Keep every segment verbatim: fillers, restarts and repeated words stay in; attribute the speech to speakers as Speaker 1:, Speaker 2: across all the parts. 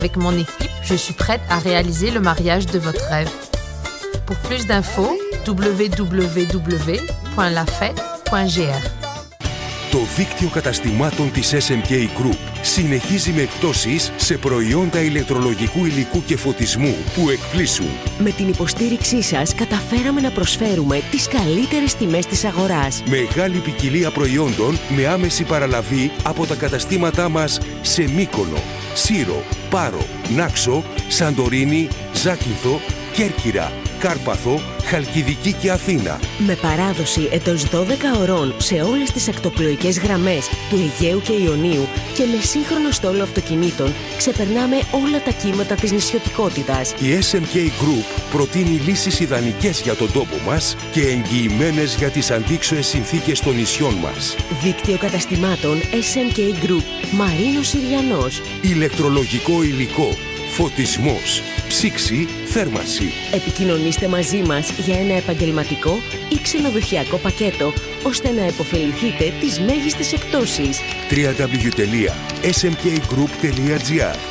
Speaker 1: Avec mon équipe, je suis prête à réaliser le mariage de votre rêve. Pour plus d'infos, double-vé double-vé double-vé point la fête point g r.
Speaker 2: Το δίκτυο καταστημάτων της ες εμ κέι Group συνεχίζει με εκπτώσεις σε προϊόντα ηλεκτρολογικού υλικού και φωτισμού που εκπλήσουν.
Speaker 3: Με την υποστήριξή σας καταφέραμε να προσφέρουμε τις καλύτερες τιμές της αγοράς.
Speaker 2: Μεγάλη ποικιλία προϊόντων με άμεση παραλαβή από τα καταστήματά μας σε Μύκονο, Σύρο, Πάρο, Νάξο, Σαντορίνη, Ζάκυνθο, Κέρκυρα, Κάρπαθο, Χαλκιδική και Αθήνα.
Speaker 3: Με παράδοση εντός δώδεκα ωρών σε όλες τις ακτοπλοϊκές γραμμές του Αιγαίου και Ιωνίου και με σύγχρονο στόλο αυτοκινήτων ξεπερνάμε όλα τα κύματα της νησιωτικότητας.
Speaker 2: Η ες εμ κέι Group προτείνει λύσεις ιδανικές για τον τόπο μας και εγγυημένες για τις αντίξωες συνθήκες των νησιών μας.
Speaker 3: Δίκτυο καταστημάτων ες εμ κέι Group, Μαρίνος Συριανός.
Speaker 2: Ηλεκτρολογικό υλικό, φωτισμός, ψήξη, θέρμανση.
Speaker 3: Επικοινωνήστε μαζί μας για ένα επαγγελματικό ή ξενοδοχειακό πακέτο, ώστε να επωφεληθείτε τις μέγιστες εκπτώσεις.
Speaker 2: double-u double-u double-u τελεία ες εμ κέι γκρουπ τελεία τζι άρ.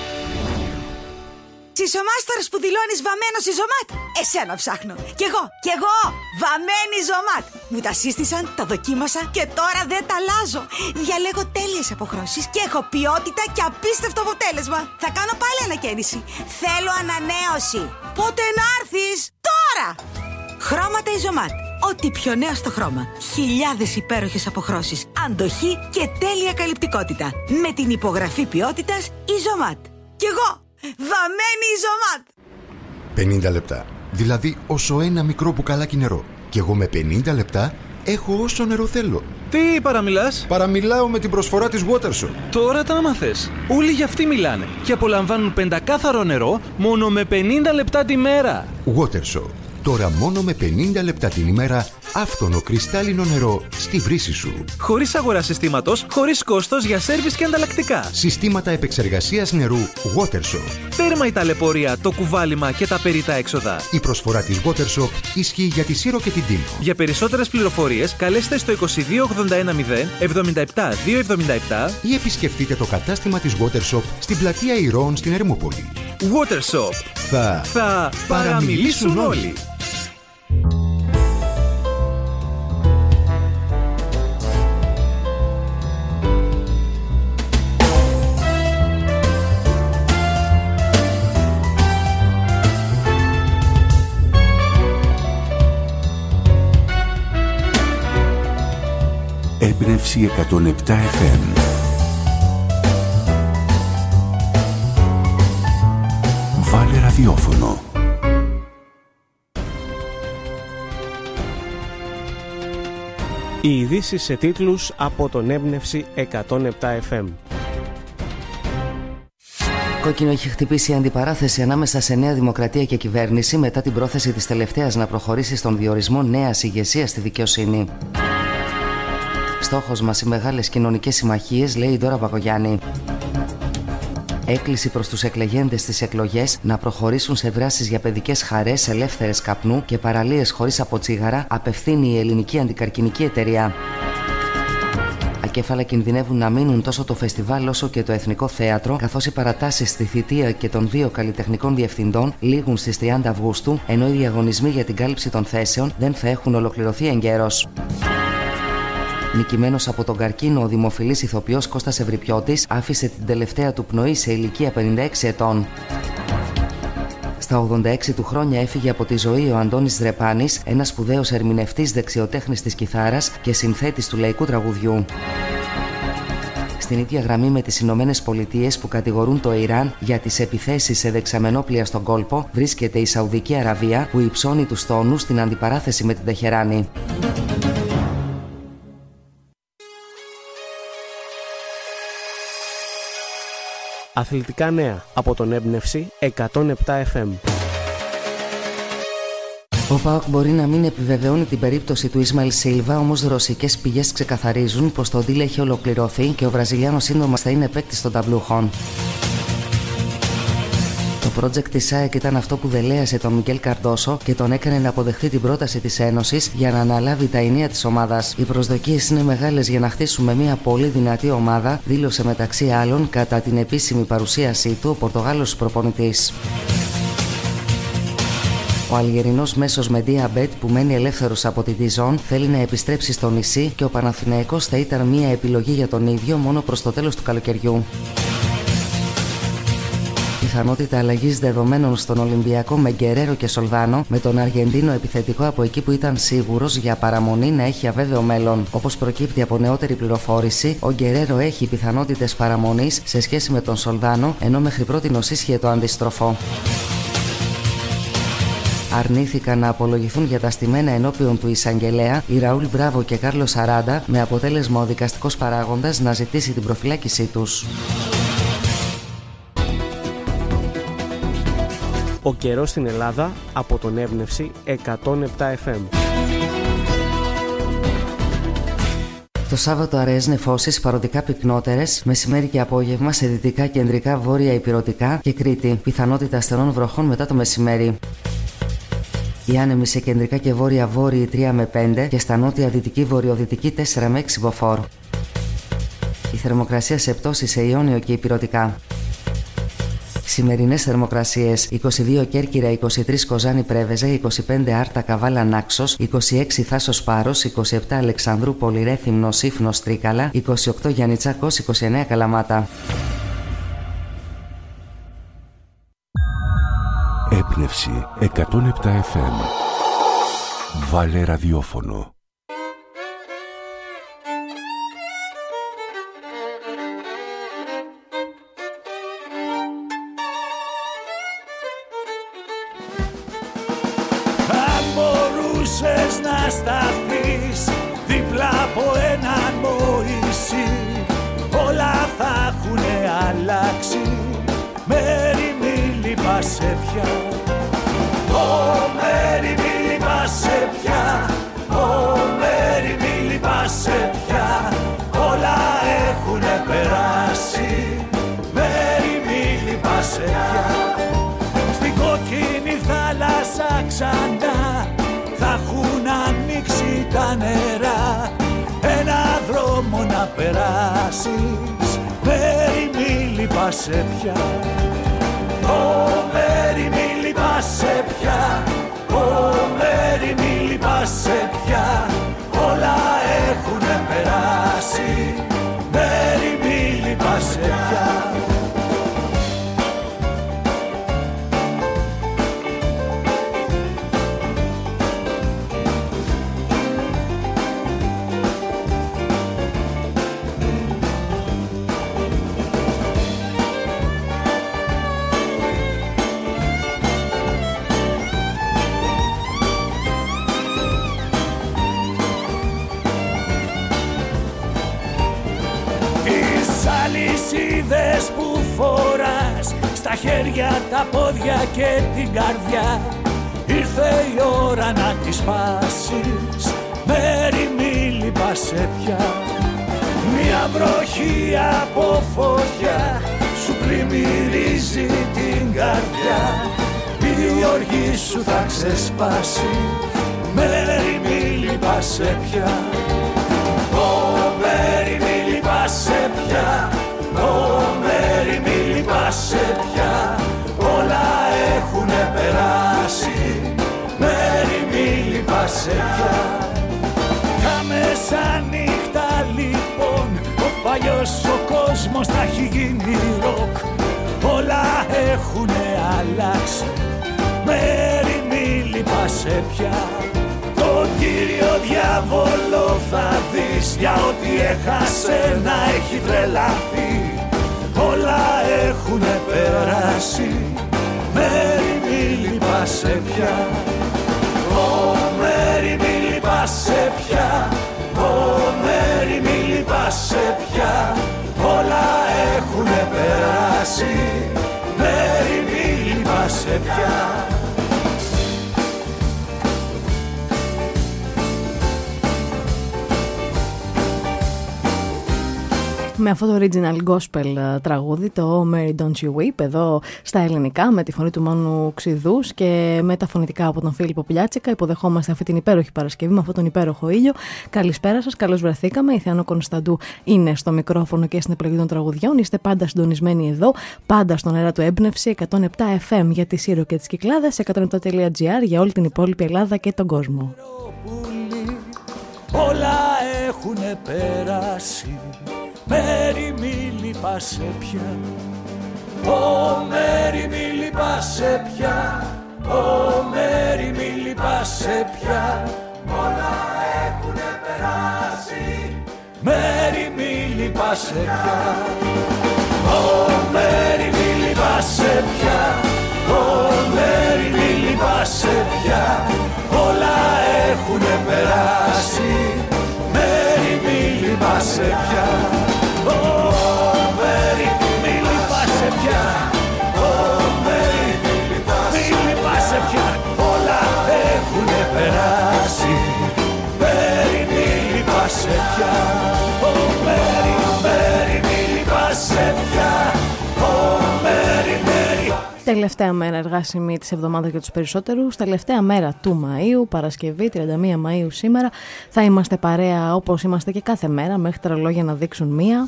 Speaker 4: Σιζομάστορας που δηλώνεις βαμμένος στη Ζωμάτ. Εσένα ψάχνω. Κι εγώ, κι εγώ. Βαμμένη Ζωμάτ. Μου τα σύστησαν, τα δοκίμασα και τώρα δεν τα αλλάζω. Διαλέγω τέλειες αποχρώσεις και έχω ποιότητα και απίστευτο αποτέλεσμα. Θα κάνω πάλι ανακαίνιση. Θέλω ανανέωση. Πότε να έρθεις? Τώρα! Χρώματα Ιζομάτ. Ό,τι πιο νέο στο χρώμα. Χιλιάδες υπέροχες αποχρώσεις. Αντοχή και τέλεια καλυπτικότητα. Με την υπογραφή ποιότητας Ιζομάτ. Κι εγώ. Βαμμένη Ιζομάτ.
Speaker 5: πενήντα λεπτά. Δηλαδή όσο ένα μικρό μπουκαλάκι νερό. Και εγώ με πενήντα λεπτά έχω όσο νερό θέλω.
Speaker 6: Τι παραμιλάς?
Speaker 5: Παραμιλάω με την προσφορά της Watershop.
Speaker 6: Τώρα τα άμαθες. Όλοι για αυτή μιλάνε. Και απολαμβάνουν πεντακάθαρο νερό μόνο με πενήντα λεπτά τη μέρα.
Speaker 5: Watershop. Τώρα μόνο με πενήντα λεπτά την ημέρα, άφθονο κρυστάλλινο νερό στη βρύση σου.
Speaker 6: Χωρίς αγορά συστήματος, χωρίς κόστος για σέρβις και ανταλλακτικά.
Speaker 5: Συστήματα επεξεργασίας νερού Watershop.
Speaker 6: Τέρμα η ταλαιπωρία, το κουβάλιμα και τα περιτά έξοδα.
Speaker 5: Η προσφορά της Watershop ισχύει για τη Σύρο και την Τίνο.
Speaker 6: Για περισσότερες πληροφορίες, καλέστε στο είκοσι δύο ογδόντα ένα μηδέν εβδομήντα επτά διακόσια εβδομήντα επτά
Speaker 5: ή επισκεφτείτε το κατάστημα της Watershop στην πλατεία Ηρώων στην Ερμούπολη.
Speaker 6: Watershop.
Speaker 5: Θα,
Speaker 6: Θα παραμιλήσουν όλοι.
Speaker 2: Έμπνευση εκατόν επτά εφ εμ. Βάλε ραδιόφωνο.
Speaker 7: Οι ειδήσεις σε τίτλους από τον Έμπνευση εκατόν επτά εφ εμ.
Speaker 8: Κόκκινο έχει χτυπήσει η αντιπαράθεση ανάμεσα σε Νέα Δημοκρατία και κυβέρνηση μετά την πρόθεση της τελευταίας να προχωρήσει στον διορισμό νέας ηγεσίας στη δικαιοσύνη. Στόχος μας οι μεγάλες κοινωνικές συμμαχίες, λέει η Ντόρα Μπακογιάννη. Έκκληση προς τους εκλεγέντες στις εκλογές να προχωρήσουν σε δράσεις για παιδικές χαρές ελεύθερες καπνού και παραλίες χωρίς από τσίγαρα, απευθύνει η ελληνική αντικαρκινική εταιρεία. Ακέφαλα κινδυνεύουν να μείνουν τόσο το φεστιβάλ όσο και το Εθνικό Θέατρο, καθώς οι παρατάσεις στη θητεία και των δύο καλλιτεχνικών διευθυντών λήγουν στις τριάντα Αυγούστου, ενώ οι διαγωνισμοί για την κάλυψη των θέσεων δεν θα έχουν ολοκληρωθεί εγκαίρως. Νικημένος από τον καρκίνο, ο δημοφιλής ηθοποιός Κώστας Ευρυπιώτης άφησε την τελευταία του πνοή σε ηλικία πενήντα έξι ετών. Στα ογδόντα έξι του χρόνια έφυγε από τη ζωή ο Αντώνης Δρεπάνης, ένας σπουδαίος ερμηνευτής, δεξιοτέχνης της κιθάρας και συνθέτης του λαϊκού τραγουδιού. Στην ίδια γραμμή με τις Ηνωμένες Πολιτείες που κατηγορούν το Ιράν για τις επιθέσεις σε δεξαμενόπλια στον κόλπο, βρίσκεται η Σαουδική Αραβία που υψώνει τους τόνους στην αντιπαράθεση με την Τεχεράνη.
Speaker 7: Αθλητικά νέα από τον Έμπνευση εκατόν επτά εφ εμ.
Speaker 8: Ο ΠΑΟΚ μπορεί να μην επιβεβαιώνει την περίπτωση του Ισμαήλ Σίλβα, όμως ρωσικές πηγές ξεκαθαρίζουν πως το deal έχει ολοκληρωθεί και ο Βραζιλιάνος σύντομα θα είναι παίκτης των ταμπλούχων. Το Το project της ΑΕΚ ήταν αυτό που δελέασε τον Μιγγέλ Καρντόσο και τον έκανε να αποδεχτεί την πρόταση της Ένωσης για να αναλάβει τα ενία της ομάδας. Οι προσδοκίες είναι μεγάλες για να χτίσουμε μια πολύ δυνατή ομάδα, δήλωσε μεταξύ άλλων κατά την επίσημη παρουσίασή του ο Πορτογάλος προπονητής. Ο Αλγερινός μέσος με Διαμπέτ που μένει ελεύθερος από τη Διζόν θέλει να επιστρέψει στο νησί και ο Παναθηναϊκός θα ήταν μια επιλογή για τον ίδιο μόνο προς το τέλος του καλοκαιριού. Πιθανότητα αλλαγής δεδομένων στον Ολυμπιακό με Γκερέρο και Σολδάνο, με τον Αργεντίνο επιθετικό από εκεί που ήταν σίγουρος για παραμονή να έχει αβέβαιο μέλλον. Όπως προκύπτει από νεότερη πληροφόρηση, ο Γκερέρο έχει πιθανότητες παραμονής σε σχέση με τον Σολδάνο, ενώ μέχρι πρότινος ίσχυε το αντίστροφο. Αρνήθηκαν να απολογηθούν για τα στημένα ενώπιον του εισαγγελέα οι Ραούλ Μπράβο και Κάρλος Αράντα, με αποτέλεσμα ο δικαστικός παράγοντας να ζητήσει την προφυλάκησή τους.
Speaker 7: Ο καιρός στην Ελλάδα από τον Έμπνευση εκατόν επτά εφ εμ.
Speaker 8: Το Σάββατο αραιές νεφώσεις παροδικά πυκνότερες, μεσημέρι και απόγευμα σε δυτικά, κεντρικά, βόρεια, ηπειρωτικά και Κρήτη. Πιθανότητα ασθενών βροχών μετά το μεσημέρι. Οι άνεμοι σε κεντρικά και βόρεια βόρειοι τρία με πέντε και στα νότια δυτική βορειοδυτική τέσσερα με έξι μποφόρ. Η θερμοκρασία σε πτώση σε Ιόνιο και ηπειρωτικά. Σημερινές θερμοκρασίες: είκοσι δύο Κέρκυρα, είκοσι τρία Κοζάνη Πρέβεζα, είκοσι πέντε Άρτα Καβάλα Νάξος, είκοσι έξι Θάσος Πάρος, είκοσι επτά Αλεξανδρούπολη Ρέθυμνο Σύφνος Τρίκαλα, είκοσι οκτώ Γιαννιτσάκος, είκοσι εννέα Καλαμάτα.
Speaker 2: Έμπνευση εκατόν επτά εφ εμ. Βάλε ραδιόφωνο.
Speaker 9: Να σταθείς δίπλα από έναν Μωυσή, όλα θα έχουνε αλλάξει. Μέρη μη λυπάσαι πια, Ω Μέρη μη λυπάσαι πια, Ω Μέρη μη λυπάσαι πια, όλα έχουνε περάσει. Μέρη μη λυπάσαι πια. Στην κόκκινη θάλασσα ξανά θα έχουν ανοίξει τα νερά, ένα δρόμο να περάσεις. Μέρη μη λυπάσαι πια, Ω Μέρη μη λυπάσαι πια, Ω Μέρη μη λυπάσαι πια, όλα έχουνε περάσει. Μέρη μη λυπάσαι πια. Αλυσίδες που φοράς στα χέρια, τα πόδια και την καρδιά, ήρθε η ώρα να τις σπάσεις. Μέρη μη λυπάσαι πια. Μια βροχή από φωτιά σου πλημμυρίζει την καρδιά, η οργή σου θα ξεσπάσει. Μέρη μη λυπάσαι πια, Ω Μέρη μη λυπάσαι πια, Ω Μέρη μη λυπάσαι πια, όλα έχουνε περάσει. Μέρη μη λυπάσαι πια. Κάμεσα νύχτα λοιπόν, ο παλιός ο κόσμος θα έχει γίνει ροκ, όλα έχουνε αλλάξει. Μέρη μη λυπάσαι πια, τον Κύριο Διάβολο θα δεις, για ό,τι έχασε να έχει τρελαθεί. Όλα έχουνε περάσει. Μέρη μη λυπάσαι πια, Ω Μέρη μη λυπάσαι πια, Ω Μέρη μη λυπάσαι πια, όλα έχουνε περάσει. Μέρη μη λυπάσαι πια.
Speaker 10: Με αυτό το original gospel τραγούδι, το Oh Mary Don't You Weep, εδώ στα ελληνικά, με τη φωνή του Μάνου Ξηδούς και με τα φωνητικά από τον Φίλιππο Πλιάτσικα, υποδεχόμαστε αυτή την υπέροχη Παρασκευή με αυτόν τον υπέροχο ήλιο. Καλησπέρα σας, καλώς βρεθήκαμε. Η Θεάνο Κωνσταντού είναι στο μικρόφωνο και στην επιλογή των τραγουδιών. Είστε πάντα συντονισμένοι εδώ, πάντα στον αέρα του Έμπνευση εκατόν επτά εφ εμ για τη Σύρο και τις Κυκλάδες, εκατόν επτά τελεία τζι άρ για όλη την υπόλοιπη Ελλάδα και τον κόσμο.
Speaker 9: Όλα έχουνε περάσει, Μέρι μη λυπάσαι πια. Ω Μέρι μη λυπάσαι πια. Ω Μέρι μη λυπάσαι πια. Όλα έχουνε περάσει, Μέρι μη λυπάσαι πια. Ω Μέρι μη λυπάσαι πια. Ω Μέρι μη λυπάσαι πια. Όλα έχουνε περάσει, Μέρι μη λυπάσαι πια. Ω Μέρι μη λυπάσαι πια. Ω Μέρι μη λυπάσαι πια. Όλα έχουνε περάσει, Μέρι μη λυπάσαι πια. Ω Μέρι, Μέρι μη λυπάσαι πια. Ω Μέρι, Μέρι.
Speaker 10: Τελευταία μέρα εργάσιμη της εβδομάδας για τους περισσότερους, τελευταία μέρα του Μαΐου, Παρασκευή, τριάντα μία Μαΐου σήμερα. Θα είμαστε παρέα όπως είμαστε και κάθε μέρα, μέχρι τα ρολόγια να δείξουν μία.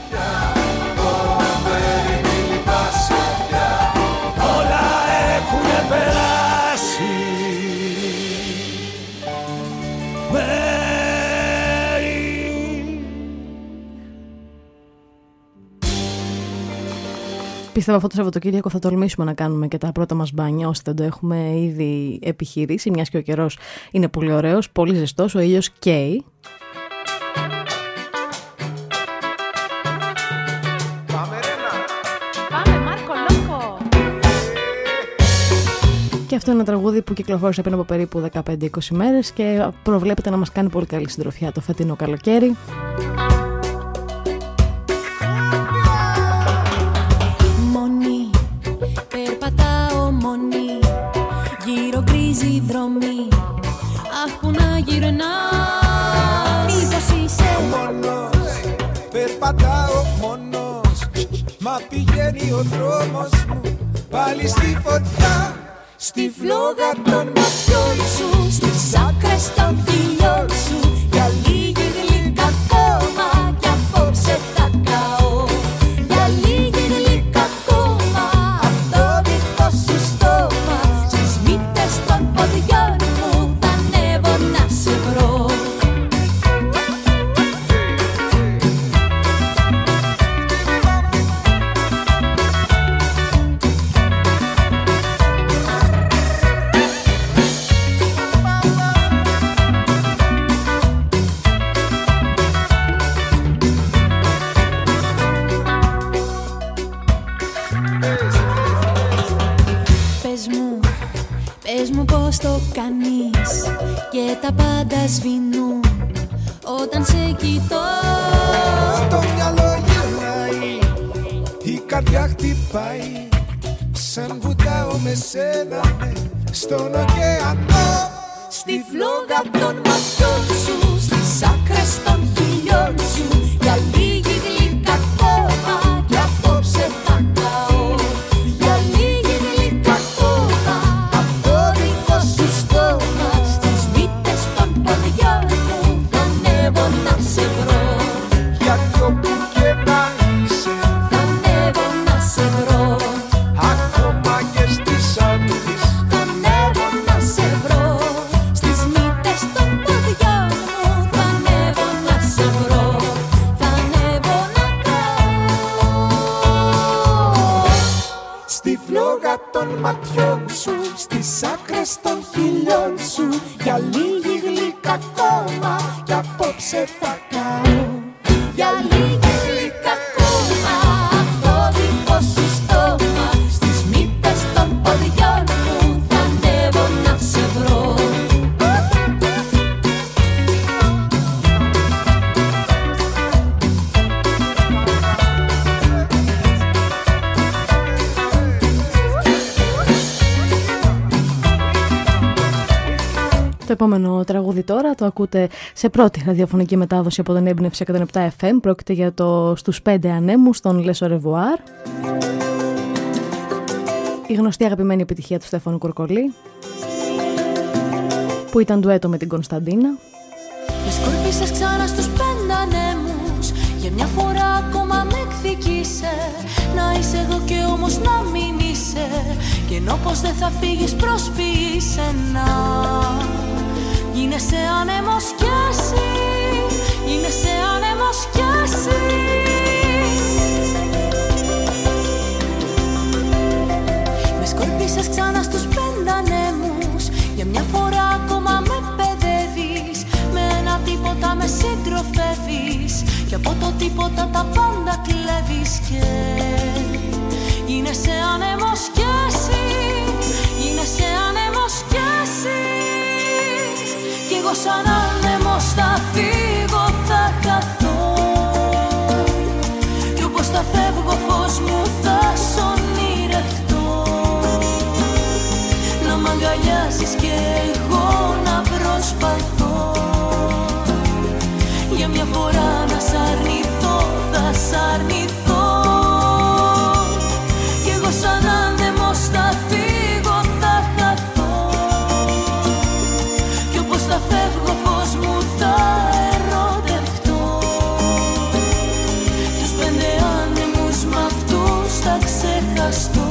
Speaker 9: Όλα έχουνε περάσει,
Speaker 10: Πιστεύω αυτό το Σαββατοκύριακο θα τολμήσουμε να κάνουμε και τα πρώτα μας μπάνια, ώστε δεν το έχουμε ήδη επιχειρήσει, μιας και ο καιρός είναι πολύ ωραίος, πολύ ζεστός, ο ήλιος καίει.
Speaker 1: Πάμε Μάρκο Λόκο!
Speaker 10: Και αυτό είναι ένα τραγούδι που κυκλοφόρησε πριν από περίπου δεκαπέντε είκοσι μέρες και προβλέπεται να μας κάνει πολύ καλή συντροφιά το φετινό καλοκαίρι.
Speaker 11: Δρόμοι, αχ που να γυρνάς. Μήπως είσαι
Speaker 12: μόνος, περπατάω μόνος, μα πηγαίνει ο δρόμος μου πάλι στη φωτιά.
Speaker 11: Στη φλόγα των ματιών σου, στις άκρες των χιλιών σου, για λίγη γλυκά ακόμα κι απόψε θα καώ. Για λίγη γλυκά ακόμα απ' το δικό σου στόμα, στις μύτες των ποδιών μου θα ανέβω να σε βρω. Πες μου πώς το κάνεις και τα πάντα σβηνούν όταν σε κοιτώ.
Speaker 12: Το μυαλό γυρνάει, η καρδιά χτυπάει, σαν βουτάω με σένα στον ωκεανό.
Speaker 11: Στη φλόγα των ματιών σου, στις άκρες των χιλιών σου, για λίγη γλυκά ακόμα κι απόψε θα καώ. Για λίγη γλυκά ακόμα απ' το δικό σου στόμα, στις μύτες των ποδιών μου θα ανέβω να σε βρω.
Speaker 12: Γιατί όπου και να είσαι
Speaker 11: θα ανέβω να σε βρω.
Speaker 12: Ακόμα και στις άντρες
Speaker 11: θα ανέβω να σε βρω. Στις μύτες των ποδιών μου θα ανέβω να σε βρω. Θα ανέβω να καώ.
Speaker 12: στη φλόγα των ματιών σου, στις άκρες των χιλιών σου, για λίγη γλυκά ακόμα κι απόψε θα καώ.
Speaker 11: Για λίγη γλυκά ακόμα απ' το δικό σου στόμα, στις μύτες των ποδιών μου θα ανέβω να σε βρω.
Speaker 10: Το επόμενο τραγούδι τώρα το ακούτε σε πρώτη ραδιοφωνική μετάδοση από τον Έμπνευση εκατόν επτά εφ εμ. Πρόκειται για το «Στους πέντε ανέμους» των Les Au Revoir. Η γνωστή αγαπημένη επιτυχία του Στέφανου Κορκολί, που ήταν ντουέτο με την Κωνσταντίνα.
Speaker 11: Με σκόρπισες ξανά στους πέντε ανέμους, για μια φορά ακόμα με εκδικήσε. Να είσαι εδώ και όμως να μην είσαι, και ενώ πως δεν θα φύγεις προσποιείσαι να γίνεσαι άνεμος κι εσύ, γίνεσαι άνεμος κι εσύ. Με σκόρπισες ξανά στους πέντε ανέμους, για μια φορά ακόμα με παιδεύεις. Με ένα τίποτα με συντροφεύεις, και από το τίποτα τα πάντα κλέβεις. Και γίνεσαι άνεμος κι εσύ, γίνεσαι άνεμος κι εσύ. Κι εγώ σαν άνεμος θα φύγω, θα χαθώ, κι όπως θα φεύγω φως μου θα σ' ονειρευτώ. Να μ' αγκαλιάσεις και εγώ να προσπαθώ, για μια φορά να σ' αρνηθώ, θα σ' αρνηθώ. Κι εγώ σαν άνεμος θα φύγω, θα χαθώ, κι όπως θα φεύγω φως μου θα ερωτευτώ. Τους πέντε άνεμους μ' αυτούς θα ξεχαστώ,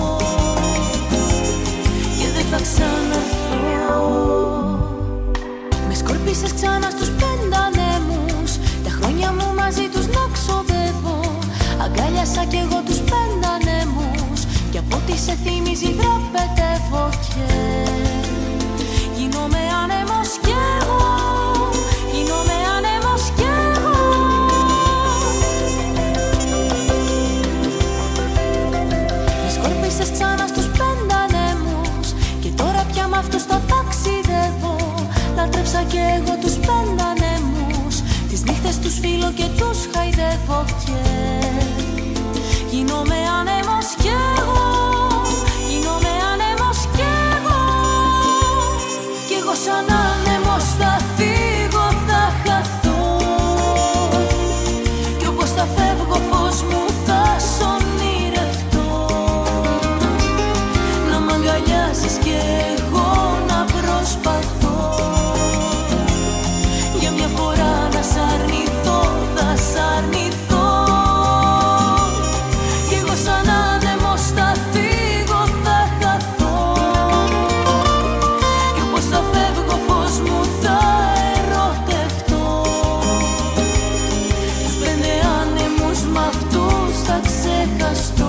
Speaker 11: και δεν θα ξαναρθώ. Με σκορπίσες ξανά στους πέντε ανέμους, τα χρόνια μου μαζί τους να ξοδεύω. Αγκάλιασα κι εγώ τους πέντε ανέμους, κι από ό,τι σε θυμίζει δραπετεύω. Και γίνομαι άνεμος κι εγώ, γίνομαι άνεμος κι εγώ. Με σκορπίσες ξανά στους πέντε ανέμους, και τώρα πια μ' αυτούς θα ταξιδεύω. Λάτρεψα κι εγώ τους πέντε ανέμους, τις νύχτες τους φίλω και τους χαϊδεύω. Και γίνομαι άνεμος κι εγώ, γίνομαι άνεμος κι εγώ. Κι εγώ σαν άνεμος θα φύγω, θα χαθώ, κι όπως θα φεύγω φως μου θα σ' ονειρευτώ. Να μ' αγκαλιάσεις κι εγώ να προσπαθώ, για μια φορά να σ' αρνηθώ, θα σ' αρνηθώ. Κι εγώ σαν άνεμος θα φύγω, θα χαθώ, κι όπως θα φεύγω φως μου θα ερωτευτώ. Τους πέντε άνεμους μ' αυτούς θα ξεχαστώ,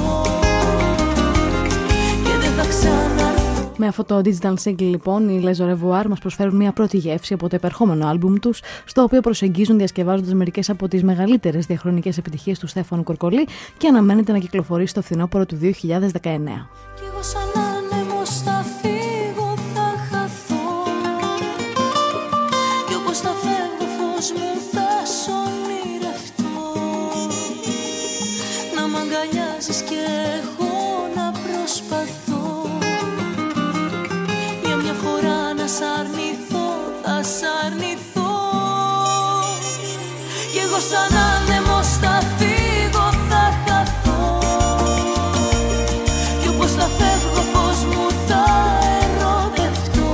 Speaker 11: και δεν θα ξαναρθώ.
Speaker 10: Με αυτό το digital single λοιπόν, οι Les Au Revoir μας προσφέρουν μια πρώτη γεύση από το επερχόμενο άλμπουμ τους, στο οποίο προσεγγίζουν διασκευάζοντας μερικές από τις μεγαλύτερες διαχρονικές επιτυχίες του Στέφανου Κορκολί, και αναμένεται να κυκλοφορήσει το φθινόπωρο του δύο χιλιάδες δεκαεννέα.
Speaker 11: Κι εγώ σαν άνεμος θα φύγω, θα χαθώ, κι όπως θα φεύγω φως μου θα σ' ονειρευτώ. Να μ' αγκαλιάζεις κι εγώ να προσπαθώ, για μια φορά να σ' αρνηθώ, θα σ' αρνηθώ. Κι εγώ σαν άνεμος θα φύγω, θα χαθώ, κι όπως θα φεύγω φως μου θα ερωτευτώ.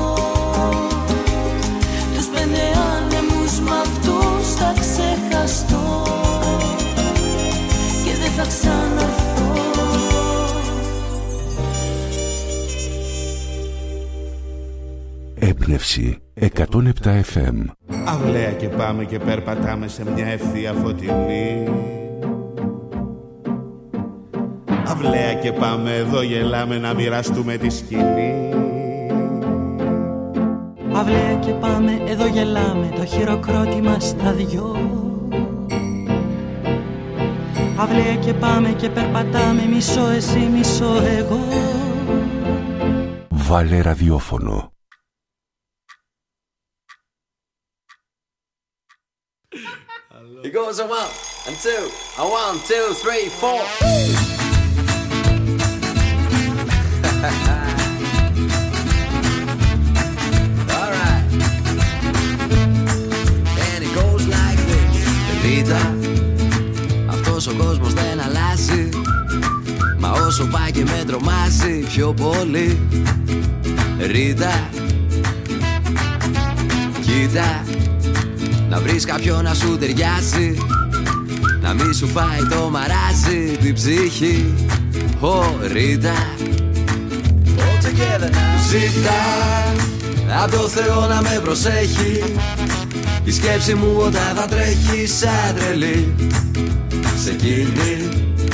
Speaker 11: Τους πέντε άνεμους μ' αυτούς θα ξεχαστώ, και δεν θα ξαναρθώ.
Speaker 2: Έμπνευση εκατόν επτά εφ εμ.
Speaker 13: Αυλαία και πάμε και περπατάμε σε μια ευθεία φωτεινή. Αυλαία και πάμε, εδώ γελάμε να μοιραστούμε τη σκηνή.
Speaker 14: Αυλαία και πάμε, εδώ γελάμε το χειροκρότημα στα δυο. Αυλαία και πάμε και περπατάμε, μισό εσύ, μισό εγώ.
Speaker 2: Βάλε ραδιόφωνο.
Speaker 15: It goes a one and two, a one, two, three, four. All right. τρομάζει πιο πολύ. Ρίτα, κοίτα, να βρεις κάποιον να σου ταιριάζει, να μη σου φάει το μαράζι την ψυχή. Ω, Ρίτα, ζητά απ' το Θεό να με προσέχει. Η σκέψη μου όταν θα τρέχει σαν τρελή σε εκείνη,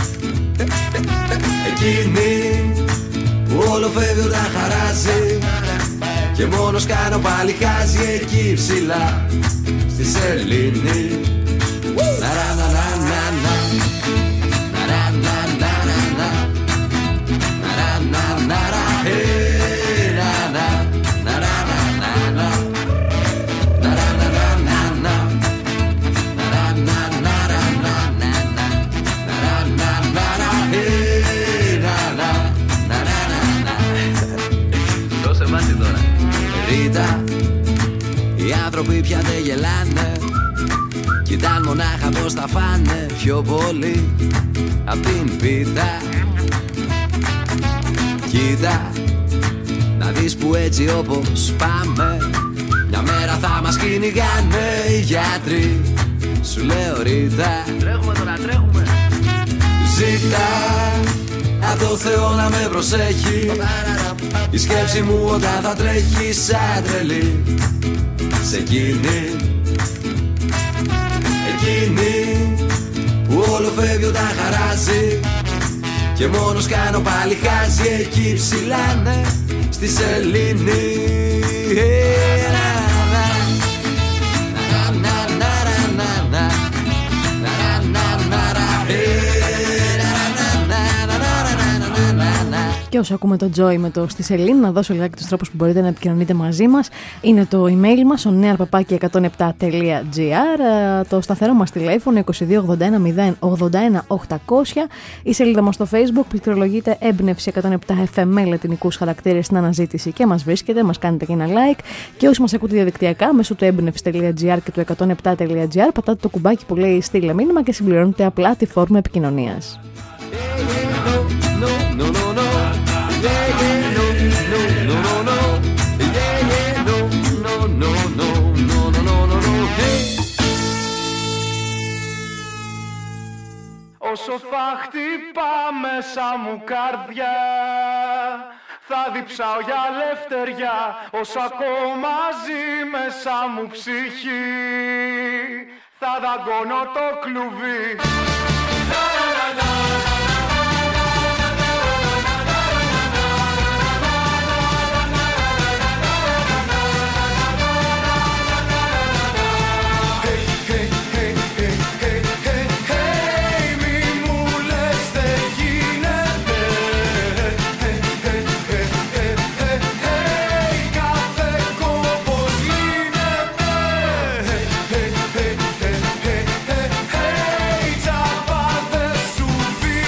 Speaker 15: εκείνη που όλο φεύγει όταν χαράζει και μόνος κάνω πάλι χάζει εκεί ψηλά στη σελήνη. Να ρα να να να να, να ρα να να να να, να ρα να να ρα, ε, να να, να ρα να να να, να ρα να να να να, να ρα να να ρα να να να, να ρα να να ρα, ε, να να, να ρα να να. Δώσε μάτι τώρα. Ρίτα, οι άνθρωποι πια δεν γελάνε, κοιτάν μονάχα πως θα φάνε πιο πολύ απ' την πίτα. Κοίτα, να δεις που έτσι όπως πάμε μια μέρα θα μας κυνηγάνε οι γιατροί. Σου λέω Ρίτα, τρέχουμε τώρα, τρέχουμε. Ζητά απ' το Θεό να με προσέχει, η σκέψη μου όταν θα τρέχει σαν τρελή σε εκείνη, εκείνη που όλο φεύγει όταν χαράζει και μόνος κάνω πάλι χάζει εκεί ψηλάνε στη σελήνη.
Speaker 10: Και όσο ακούμε το Joy με το στη σελήνη, να δώσω λιγάκι τους τρόπους που μπορείτε να επικοινωνείτε μαζί μας. Είναι το email μας, ο νέαρ παπάκι εκατόν επτά τελεία τζι άρ, το σταθερό μας τηλέφωνο είκοσι δύο ογδόντα ένα μηδέν ογδόντα ένα οκτακόσια, η σελίδα μας στο Facebook πληκτρολογείται έμπνευση εκατόν επτά εφ εμ με λατινικούς χαρακτήρες στην αναζήτηση και μας βρίσκεται, μας κάνετε και ένα like. Και όσοι μας ακούτε διαδικτυακά μέσω του έμπνευση τελεία τζι άρ και του εκατόν επτά τελεία τζι άρ, πατάτε το κουμπάκι που λέει στείλε μήνυμα και συμπληρώνετε απλά τη φόρμα επικοινωνίας.
Speaker 16: Όσο θα χτυπά μέσα μου καρδιά, θα διψάω για ελευθεριά. Όσο ακόμα ζει μέσα μου ψυχή, θα δαγκώνω το κλουβί.
Speaker 9: Hey,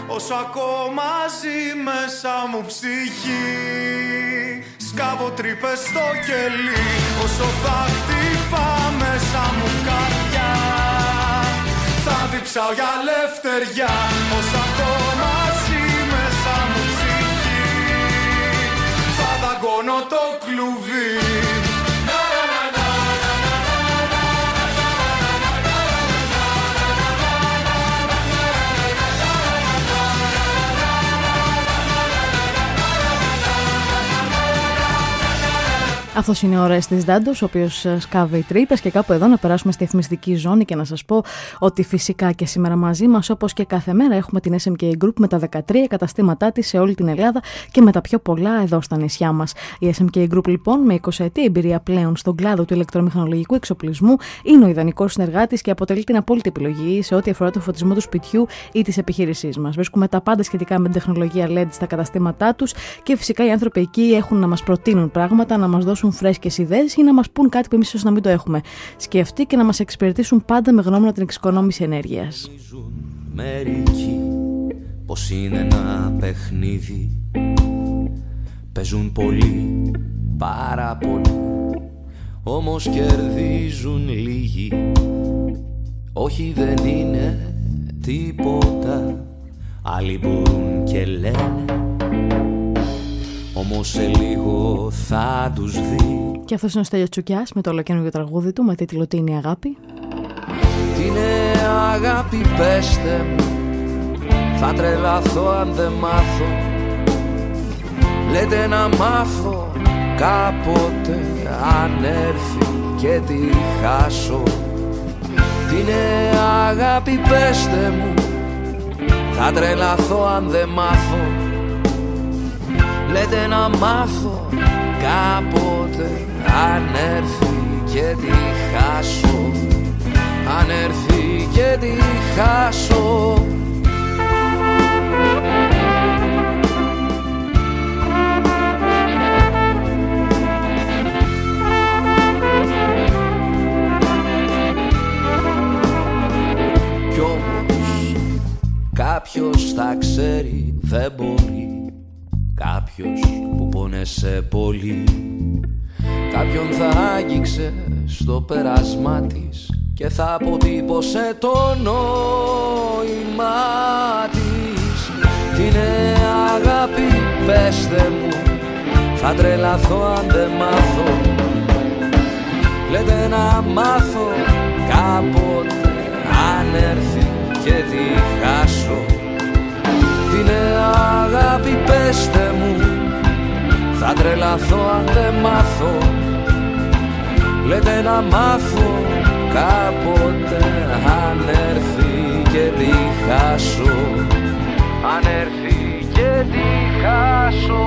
Speaker 16: όσο ακόμα ζει μέσα μου ψυχή. Σκάβω τρύπες στο κελί, όσο θα χτυπά μέσα μου καρδιά. Θα διψάω για ελευθεριά, όσο ακόμα ζει μέσα μου ψυχή. Θα δαγκώνω το κλουβί.
Speaker 10: Αυτός είναι ο Ορέστης Ντάντος, ο οποίος σκάβει τρύπες, και κάπου εδώ να περάσουμε στη εθνιστική ζώνη και να σας πω ότι φυσικά και σήμερα μαζί μας, όπως και κάθε μέρα, έχουμε την ες εμ κέι Group με τα δεκατρία καταστήματά της σε όλη την Ελλάδα και με τα πιο πολλά εδώ στα νησιά μας. Η ες εμ κέι Group, λοιπόν, με εικοσαετή εμπειρία πλέον στον κλάδο του ηλεκτρομηχανολογικού εξοπλισμού, είναι ο ιδανικός συνεργάτης και αποτελεί την απόλυτη επιλογή σε ό,τι αφορά το φωτισμό του σπιτιού ή της επιχείρησής μας. Βρίσκουμε τα πάντα σχετικά με την τεχνολογία ελ ι ντι στα καταστήματά τους και φυσικά οι άνθρωποι εκεί έχουν να μας προτείνουν πράγματα, να μας δώσουν φρέσκες ιδέες ή να μας πούν κάτι που εμείς ίσως να μην το έχουμε σκεφτεί και να μας εξυπηρετήσουν πάντα με γνώμονα την εξοικονόμηση ενέργειας.
Speaker 17: Μερικοί πως είναι ένα παιχνίδι, παίζουν πολύ, πάρα πολύ, όμως κερδίζουν λίγοι. Όχι, δεν είναι τίποτα, άλλοι μπορούν και λένε, όμως σε λίγο θα τους δει.
Speaker 10: Και αυτός είναι ο Στέλιος Τσουκιάς με το ολοκαίνουργιο τραγούδι του με τίτλο «Τι είναι η αγάπη».
Speaker 17: Τι είναι αγάπη, πέστε μου, θα τρελαθώ αν δεν μάθω. Λέτε να μάθω κάποτε, αν έρθει και τη χάσω. Τι είναι αγάπη, πέστε μου, θα τρελαθώ αν δεν μάθω. Λέτε να μάθω κάποτε, αν έρθει και τη χάσω. Αν έρθει και τη χάσω. Κι όμως κάποιος θα ξέρει, δεν μπορεί. Κάποιος που πόνεσε πολύ, κάποιον θα άγγιξε στο πέρασμά της και θα αποτύπωσε το νόημά της. Τι είναι αγάπη, πέστε μου, θα τρελαθώ αν δεν μάθω. Λέτε να μάθω κάποτε, αν έρθει και τη χάσω. Τι είναι αγάπη, πέστε μου, θα τρελαθώ αν δεν μάθω. Λέτε να μάθω κάποτε, αν έρθει και τη χάσω. Αν έρθει και τη χάσω.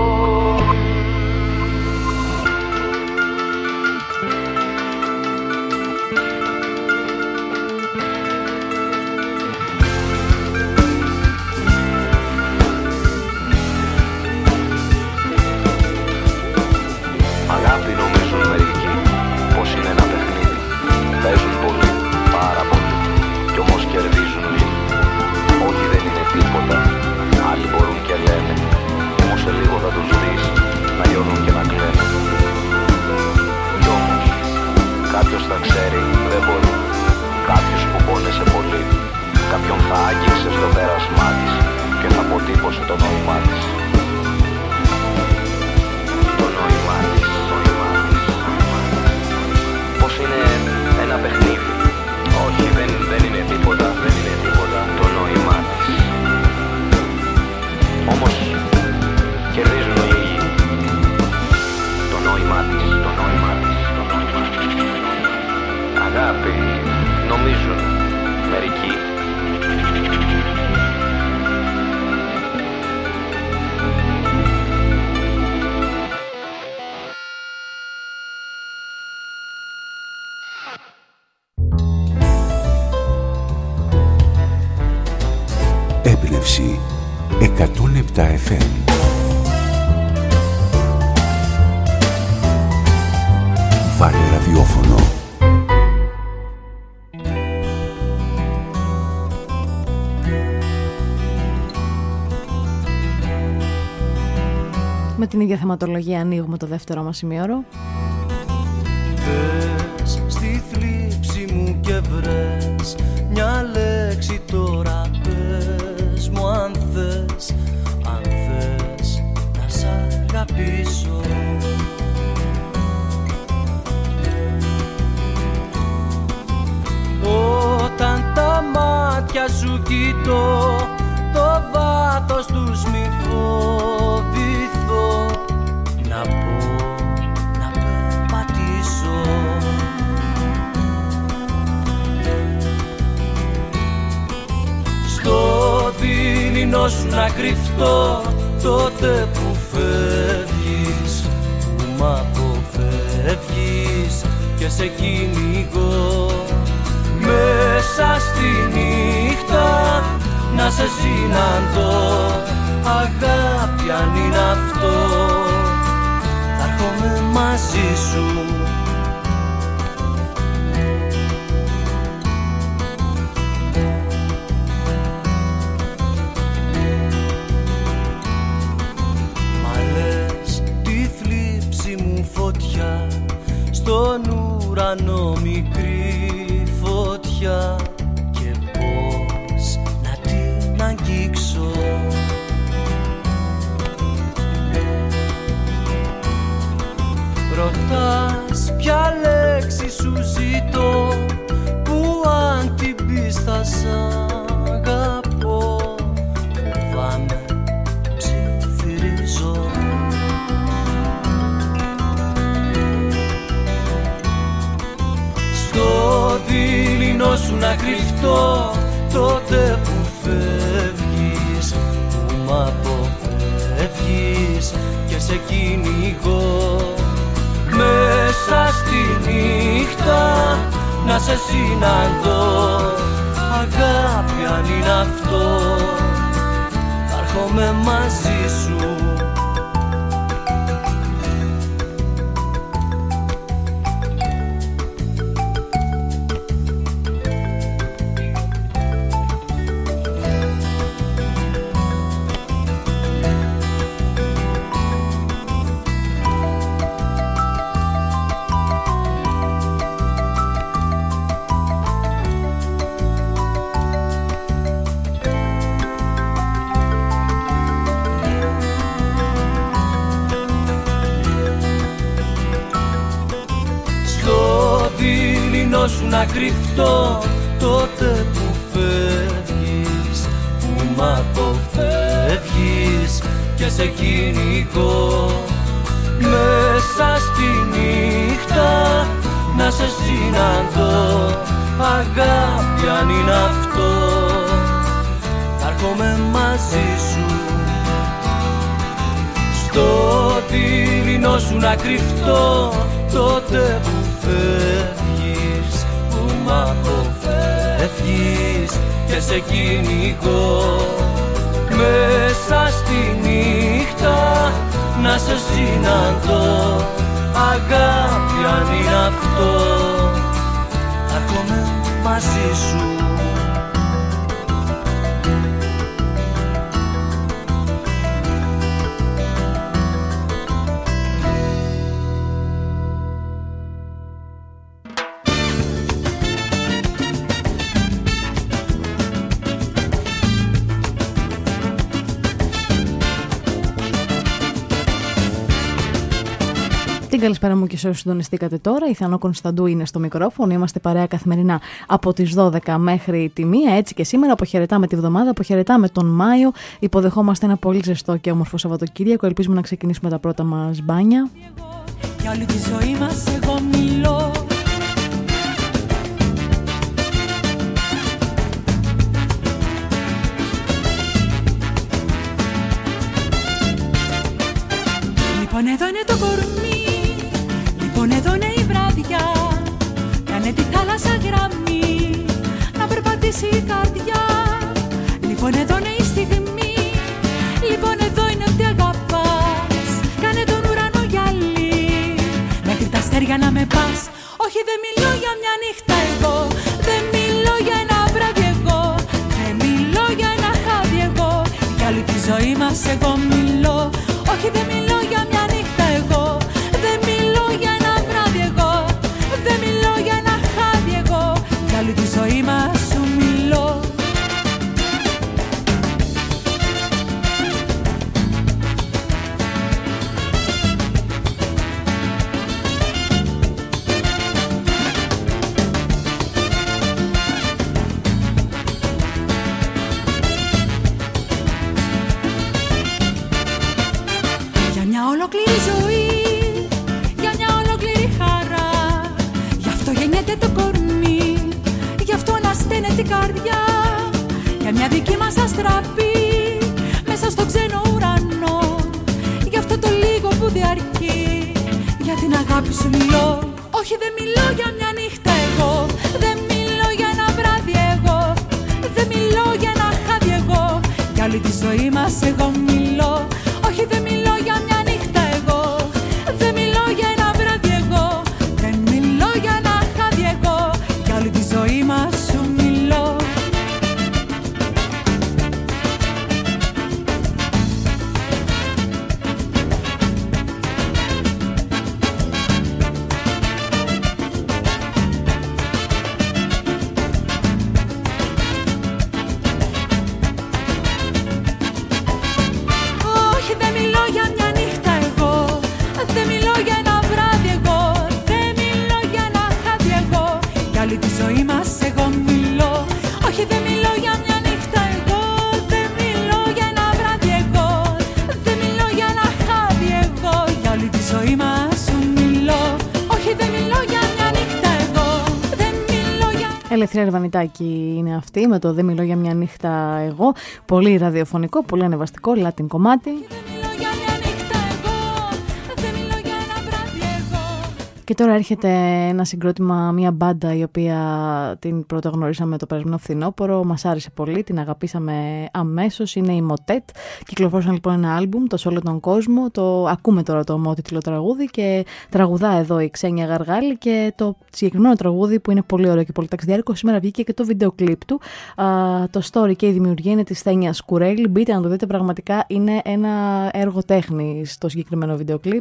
Speaker 18: Αγάπη νομίζουν μερικοί πως είναι ένα παιχνίδι. Παίζουν πολύ, πάρα πολύ, κι όμως κερδίζουν λίγοι. Όχι, δεν είναι τίποτα, άλλοι μπορούν και λένε, όμως σε λίγο θα τους δεις να λιώνουν και να κλαίνε. Κι όμως κάποιος θα ξέρει, δεν μπορεί. Κάποιος που πόνεσε πολύ, κάποιον θα άγγιξε στο πέρασμά της και θα αποτύπωσε το νόημά της. Είναι ένα παιχνίδι. Όχι, δεν, δεν είναι τίποτα, δεν είναι τίποτα το νόημά της. Όμως κερδίζουν λίγοι. Το νόημά της, το νόημά της, το νόημά της. Αγάπη νομίζουν μερικοί.
Speaker 2: Έμπνευση εκατόν επτά εφ εμ. Βάλε ραδιόφωνο.
Speaker 10: Με την ίδια θεματολογία ανοίγουμε το δεύτερο μας ημίωρο.
Speaker 14: Πες στη θλίψη μου και βρες μια λέξη τώρα, πες μου αν θες, αν θες να σ' αγαπήσω. Όταν τα μάτια σου κοιτώ, το βάθος τους μη φοβηθώ, να πω, να περπατήσω. Στο δειλινό σου να κρυφτώ, τότε που φεύγεις, που μ' αποφεύγεις και σε κυνηγώ. Μέσα στη νύχτα να σε συναντώ, αγάπη αν είναι αυτό, θα έρχομαι μαζί σου. Μα λες τη θλίψη μου φωτιά, στον ουρανό μικρή φωτιά, και πώς να την αγγίξω. Ρωτάς ποια λέξη σου ζητώ, που αν την πεις θα σ' αγαπώ, φοβάμαι ψιθυρίζω. Στο δειλινό σου να κρυφτώ, τότε που φεύγεις, που μ' αποφεύγεις και σε κυνηγώ. Μέσα στη νύχτα να σε συναντώ, αγάπη αν είναι αυτό, θα έρχομαι μαζί σου. Σου να κρυφτώ, τότε που φεύγεις, που μ' αποφεύγεις και σε κυνηγώ. Μέσα στη νύχτα να σε συναντώ, αγάπη αν είναι αυτό, θα έρχομαι μαζί σου. Στο δειλινό σου να κρυφτώ, τότε που φεύγεις, που μ' αποφεύγεις και σε κυνηγώ. Μέσα στη νύχτα να σε συναντώ, αγάπη αν είναι αυτό, θα έρχομαι μαζί σου.
Speaker 10: Την καλησπέρα μου και σε όσους συντονιστήκατε τώρα. Η Θανό Κωνσταντού είναι στο μικρόφωνο. Είμαστε παρέα καθημερινά από τις δώδεκα μέχρι τη μία. Έτσι και σήμερα αποχαιρετάμε τη βδομάδα, αποχαιρετάμε τον Μάιο. Υποδεχόμαστε ένα πολύ ζεστό και όμορφο Σαββατοκύριακο. Ελπίζουμε να ξεκινήσουμε τα πρώτα μας μπάνια.
Speaker 11: Για όλη τη ζωή μας εγώ μιλώ. Λοιπόν εδώ είναι το κορμί, λοιπόν εδώ είναι η βράδια. Κάνε τη θάλασσα γραμμή, να περπατήσει η καρδιά. Λοιπόν εδώ είναι η στιγμή, λοιπόν εδώ είναι ότι αγαπάς. Κάνε τον ουρανό γυαλί, μέχρι τα αστέρια να με πας. Όχι δεν μιλώ για μια νύχτα εγώ, δεν μιλώ για ένα βράδυ εγώ, δεν μιλώ για ένα χάδι εγώ. Για όλη τη ζωή μας εγώ μιλώ, όχι δεν μιλώ για ολόκληρη ζωή, για μια ολόκληρη χαρά. Γι' αυτό γεννιέται το κορμί, γι' αυτό ανασταίνεται η καρδιά, για μια δική μας αστραπή μέσα στο ξένο ουρανό. Γι' αυτό το λίγο που διαρκεί, για την αγάπη σου μιλώ. Όχι, δεν μιλώ για μια νύχτα εγώ, δεν μιλώ για ένα βράδυ εγώ, δεν μιλώ για ένα χάδι εγώ, για όλη τη ζωή μας εγώ μιλώ. Όχι, δεν μιλώ για μια νύχτα εγώ, δεν μιλώ για ένα βράδυ εγώ, δεν μιλώ για ένα χάδι εγώ, για όλη τη ζωή μας σου μιλώ.
Speaker 10: Ελευθερία Ρεβανιτάκη είναι αυτή με το «Δεν μιλώ για μια νύχτα εγώ». Πολύ ραδιοφωνικό, πολύ ανεβαστικό, Latin κομμάτι. Και τώρα έρχεται ένα συγκρότημα, μια μπάντα η οποία την πρωτογνωρίσαμε το περασμένο φθινόπωρο, μας άρεσε πολύ, την αγαπήσαμε αμέσως, είναι η Μοτέτ. Κυκλοφόρησαν λοιπόν ένα άλμπουμ, το «Σε όλο τον κόσμο», το ακούμε τώρα το ομότιτλο τραγούδι και τραγουδά εδώ η Ξένια Γαργάλη και το συγκεκριμένο τραγούδι που είναι πολύ ωραίο και πολύ ταξιδιάρικο. Σήμερα βγήκε και το βίντεο κλιπ του. Α, το story και η δημιουργία είναι της Στένιας Κουρέλη. Μπείτε να το δείτε, πραγματικά είναι ένα έργο τέχνης στο συγκεκριμένο βίντεο κλιπ.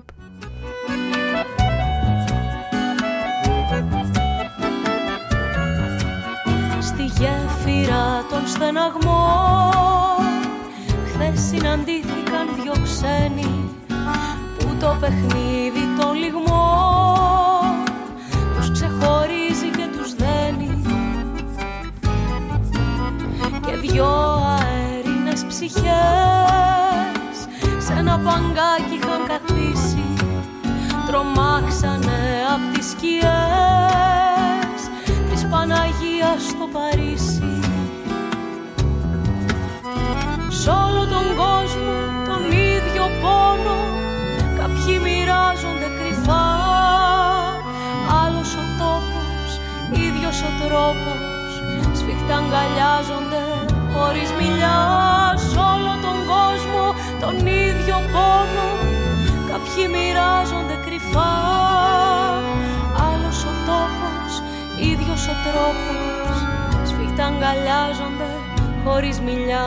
Speaker 19: Γέφυρα των στεναγμών χθες συναντήθηκαν δυο ξένοι που το παιχνίδι των λιγμών τους ξεχωρίζει και τους δένει και δυο αέρινες ψυχές σε ένα παγκάκι είχαν καθίσει, τρομάξανε απ' τις σκιές της Παναγίας στο Παρίσι. Σ' όλο τον κόσμο τον ίδιο πόνο κάποιοι μοιράζονται κρυφά, άλλος ο τόπος, ίδιος ο τρόπος, σφιχτά αγκαλιάζονται χωρίς μιλιά. Σ' όλο τον κόσμο τον ίδιο πόνο κάποιοι μοιράζονται κρυφά, άλλος ο τόπος, ίδιος ο τρόπος, σφιχτά αγκαλιάζονται χωρίς μιλιά.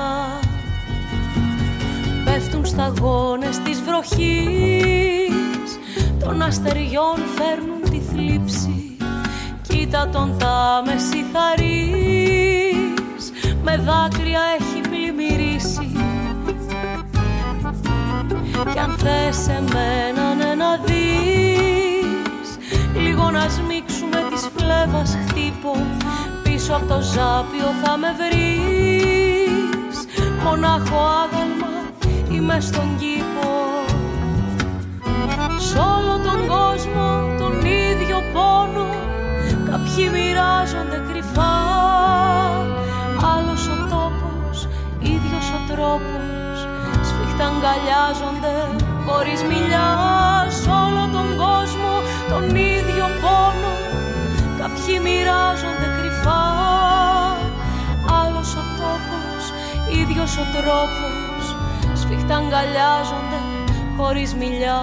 Speaker 19: Πέφτουν σταγόνες της βροχής, των αστεριών φέρνουν τη θλίψη. Κοίτα τον τα μεσιθαρείς, με δάκρυα έχει πλημμυρίσει. Κι αν θες εμένα ναι, να δεις, λίγο να σμίξουμε της φλέβας χτύπω, πίσω από το ζάπιο θα με βρεις. Μονάχο άγαλμα ή μες στον κήπο. Σ' όλο τον κόσμο τον ίδιο πόνο κάποιοι μοιράζονται κρυφά, άλλος ο τόπος, ίδιος ο τρόπος, σφιχτά αγκαλιάζονται χωρίς μιλιά. Σ' όλο τον κόσμο τον ίδιο πόνο κάποιοι μοιράζονται κρυφά, άλλος ο τόπος, ίδιος ο τρόπος, σφιχτά αγκαλιάζονται χωρίς μιλιά.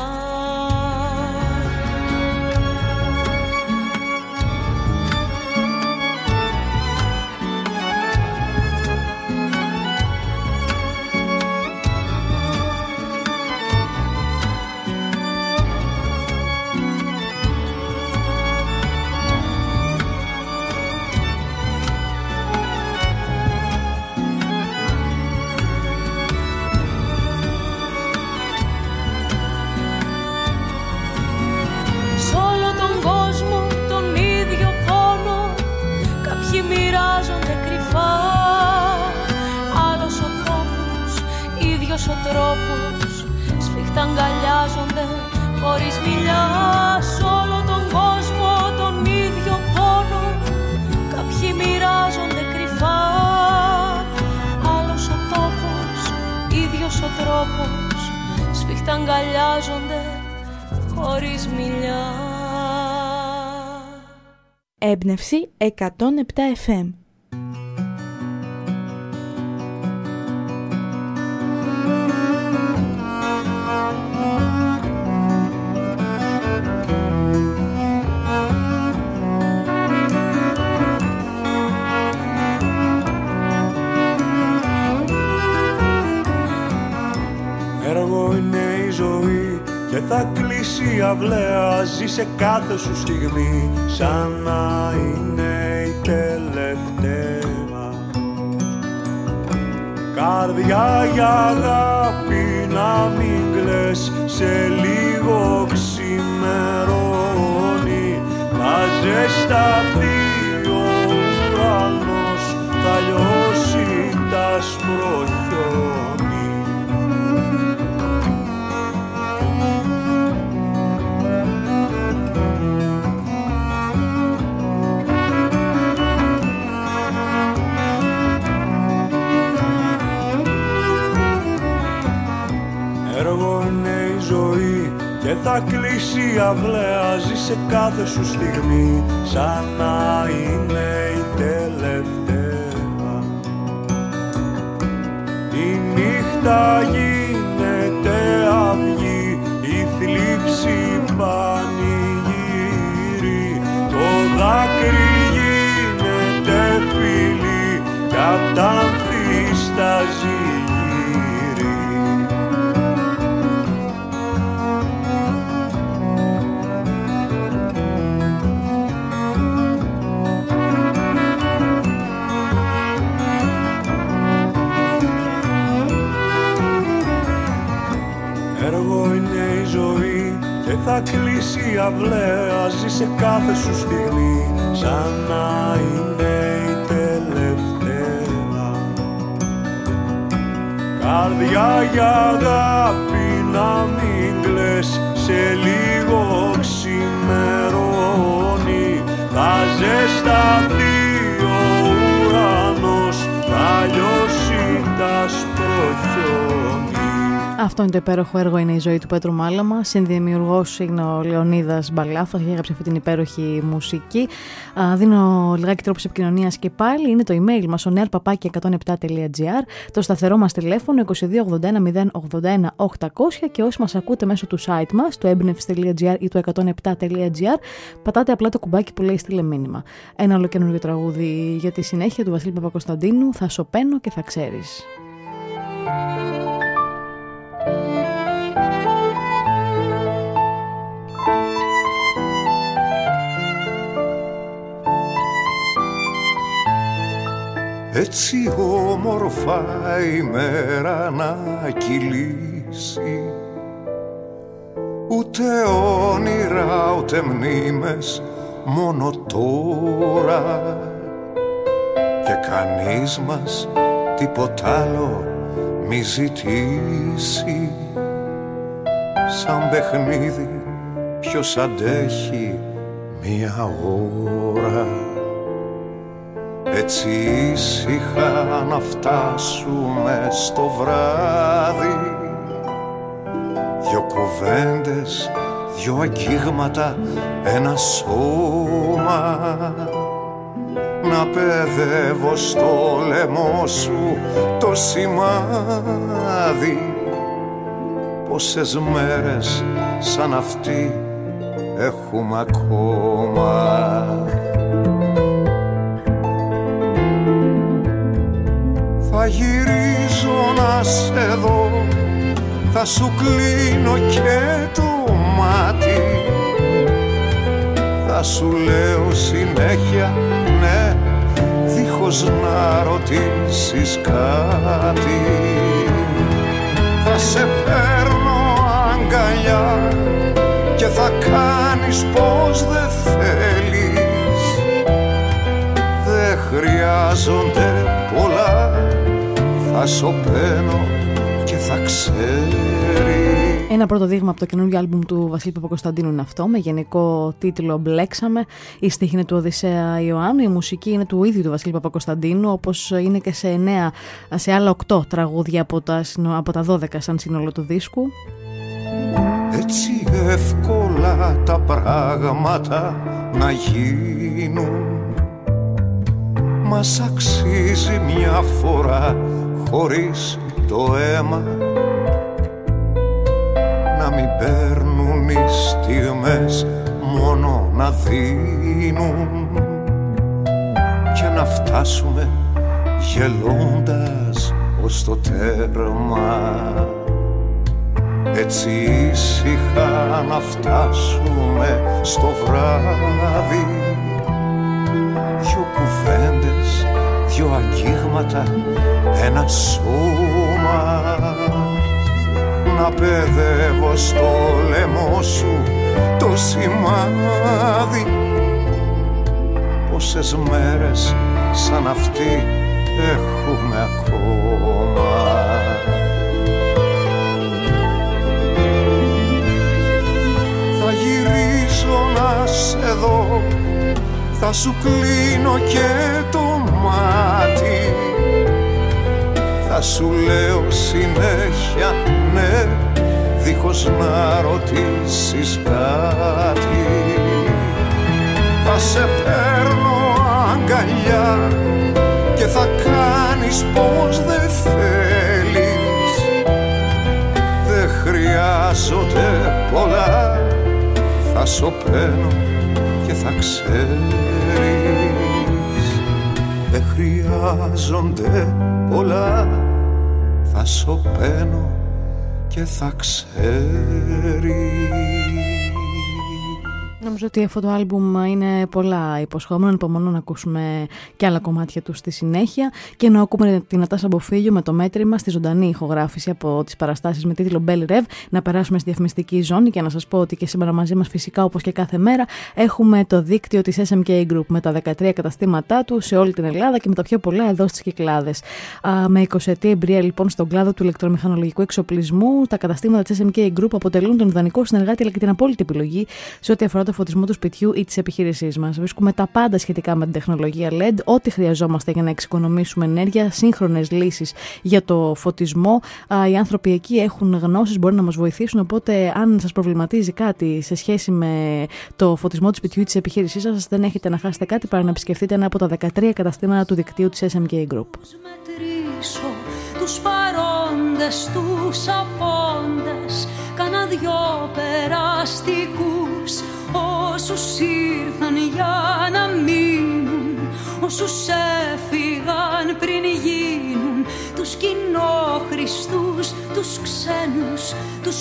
Speaker 19: Σφίχτα αγκαλιάζονται χωρίς μιλιά σ' όλο τον κόσμο τον ίδιο πόνο. Κάποιοι μοιράζονται κρυφά, άλλος ο τόπος, ίδιος ο τρόπος. Σφίχτα αγκαλιάζονται χωρίς μιλιά.
Speaker 20: Έμπνευση εκατόν επτά εφ εμ.
Speaker 9: Έργο είναι η ζωή και θα κλείσει η αυλαία. Ζει σε κάθε σου στιγμή σαν να είναι η τελευταία. Καρδιά για αγάπη να μην κλαις, σε λίγο ξημερώνει. Θα ζεσταθεί ο ουρανός, θα λιώσει τ' άσπρο χιόνι. Έργο είναι η ζωή και θα κλείσει η αυλαία. Ζει σε κάθε σου στιγμή σαν να είναι η τελευταία. Η νύχτα γίνεται αυγή, η θλίψη πανηγύρι. Το δάκρυ γίνεται φίλη κι απ' τα ανθί στάζει. Θα κλείσει η αυλαία, ζει σε κάθε σου στιγμή σαν να είναι η τελευταία. Καρδιά για αγάπη να μην κλαις, σε λίγο ξημερώνει. Θα ζεσταθεί ο ουρανός, θα λιώσει τ' άσπρο χιόνι.
Speaker 10: Αυτό είναι το υπέροχο έργο, είναι η ζωή του Πέτρου Μάλαμα. Συνδημιουργός είναι ο Λεωνίδας Μπαλάφας και έγραψε αυτή την υπέροχη μουσική. Α, δίνω λιγάκι τρόπους επικοινωνίας και πάλι. Είναι το email μας, ο νεαρ παπάκι εκατόν επτά τελεία τζι άρ, το σταθερό μας τηλέφωνο είκοσι δύο ογδόντα ένα μηδέν ογδόντα ένα οκτακόσια, και όσοι μας ακούτε μέσω του site μας, το έμπνευση τελεία τζι άρ ή το εκατόν επτά τελεία τζι άρ, πατάτε απλά το κουμπάκι που λέει στείλε μήνυμα. Ένα άλλο καινούργιο τραγούδι για τη συνέχεια του Βασίλη Παπακοσταντίνου, θα σωπαίνω και θα ξέρεις.
Speaker 21: Έτσι όμορφα η μέρα να κυλήσει, ούτε όνειρα ούτε μνήμες, μόνο τώρα. Και κανείς μας τίποτα άλλο μη ζητήσει. Σαν παιχνίδι ποιος αντέχει μία ώρα. Έτσι ήσυχα να φτάσουμε στο βράδυ. Δυο κουβέντες, δυο αγγίγματα, ένα σώμα. Να παιδεύω στο λαιμό σου το σημάδι. Πόσες μέρες σαν αυτή έχουμε ακόμα. Θα γυρίζω να σε δω, θα σου κλείνω και το μάτι. Θα σου λέω συνέχεια ναι, δίχως να ρωτήσεις κάτι. Θα σε παίρνω αγκαλιά και θα κάνεις πως δεν θέλεις. Δεν χρειάζονται πολλά, θα σωπαίνω και θα ξέρεις.
Speaker 10: Ένα πρώτο δείγμα από το καινούργιο άλμπουμ του Βασίλη Παπακοσταντίνου είναι αυτό, με γενικό τίτλο «Μπλέξαμε». Η στίχη είναι του Οδυσσέα Ιωάννου, η μουσική είναι του ίδιου του Βασίλη Παπακοσταντίνου, όπως είναι και σε, εννέα, σε άλλα οκτώ τραγούδια από τα, από τα δώδεκα σαν σύνολο του δίσκου.
Speaker 21: Έτσι εύκολα τα πράγματα να γίνουν, μας αξίζει μια φορά χωρίς το αίμα, να μην παίρνουν οι στιγμές, μόνο να δίνουν, και να φτάσουμε γελώντας ως το τέρμα. Έτσι ήσυχα να φτάσουμε στο βράδυ, δυο κουβέντες, δυο αγγίγματα, ένα σώμα, να παιδεύω στο λαιμό σου το σημάδι. Πόσες μέρες σαν αυτή έχουμε ακόμα. Θα γυρίσω να σε δω, θα σου κλείνω και το μάτι, θα σου λέω συνέχεια ναι, δίχως να ρωτήσεις κάτι. Θα σε παίρνω αγκαλιά και θα κάνεις πως δεν θέλεις. Δεν χρειάζονται πολλά, θα σωπαίνω και θα ξέρεις. Δεν χρειάζονται πολλά, θα σωπαίνω και θα ξέρεις.
Speaker 10: Νομίζω ότι αυτό το άλμπουμ είναι πολλά υποσχόμενο, ανυπομονώ να ακούσουμε και άλλα κομμάτια του στη συνέχεια. Και ενώ ακούμε την Νατάσα Μποφίλιο με το μέτρημα στη ζωντανή ηχογράφηση από τις παραστάσεις με τίτλο Belly Rev, να περάσουμε στη διαφημιστική ζώνη και να σας πω ότι και σήμερα μαζί μας, φυσικά όπως και κάθε μέρα, έχουμε το δίκτυο της ες εμ κέι Group με τα δεκατρία καταστήματά του σε όλη την Ελλάδα και με τα πιο πολλά εδώ στις Κυκλάδες. Α, με εικοσιετή εμπειρία λοιπόν στον κλάδο του ηλεκτρομηχανολογικού εξοπλισμού, τα καταστήματα της ες εμ κέι Group αποτελούν τον ιδανικό συνεργάτη αλλά και την απόλυτη επιλογή σε ό,τι αφορά το φωτισμό του σπιτιού ή της επιχείρησής μας. Βρίσκουμε τα πάντα σχετικά με την τεχνολογία ελ ι ντι, ό,τι χρειαζόμαστε για να εξοικονομήσουμε ενέργεια, σύγχρονες λύσεις για το φωτισμό. Οι άνθρωποι εκεί έχουν γνώσεις, μπορεί να μας βοηθήσουν. Οπότε, αν σας προβληματίζει κάτι σε σχέση με το φωτισμό του σπιτιού ή της επιχείρησής σας, δεν έχετε να χάσετε κάτι παρά να επισκεφτείτε ένα από τα δεκατρία καταστήματα του δικτύου της ες εμ κέι Group.
Speaker 19: Μετρήσω τους παρόντες, τους απόντες, κάνα δυο περαστικούς, όσους ήρθαν για να μείνουν, όσους έφυγαν πριν γίνουν, τους κοινόχρηστους, τους ξένους, τους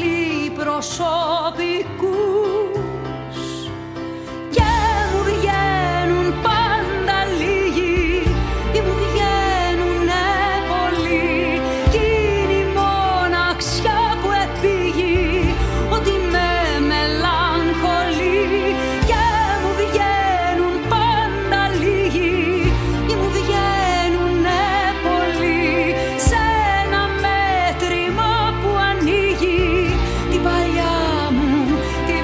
Speaker 19: πολυπροσωπικούς. Και μου βγαίνουν πάντα λίγοι ή μου βγαίνουνε πολλοί, κι είναι η μοναξιά που επήγει ότι με μελαγχολεί. Και μου βγαίνουν πάντα λίγοι ή μου βγαίνουνε πολλοί, σε ένα μέτρημα που ανοίγει την παλιά μου τη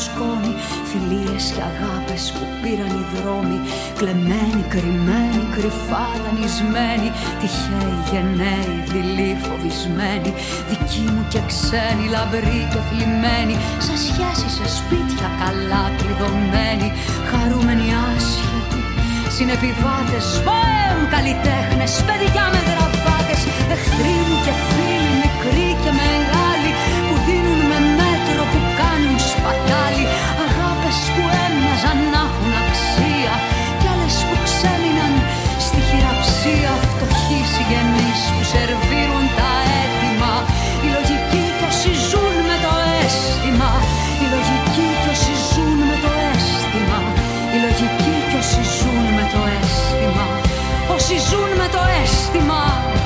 Speaker 3: σκόνη, φιλίες και αγάπες που πήραν οι δρόμοι, κλεμμένοι, κρυμμένοι, κρυφά δανεισμένοι, τυχαίοι, γενναίοι, δειλοί, φοβισμένοι, δικοί μου και ξένοι, λαμπροί και θλιμμένοι, σε σχέσεις, σε σπίτια καλά κλειδωμένοι, χαρούμενοι, άσχετοι, συνεπιβάτες, μπαμ, καλλιτέχνες, παιδιά με γραβάτες, εχθροί μου και φίλοι, μικροί και μεγάλοι, που δίνουν με μέτρο, που κάνουν σπατάλη, αγάπες που έμοιαζαν να έχουν αξία κι άλλες που ξέμειναν στη χειραψία, φτωχοί συγγενείς που σερβίρουν τα έτοιμα, η λογική κι όσοι ζουν με το αίσθημα, η λογική κι όσοι ζουν με το αίσθημα, η λογική κι όσοι ζουν με το αίσθημα, όσοι ζουν με το αίσθημα.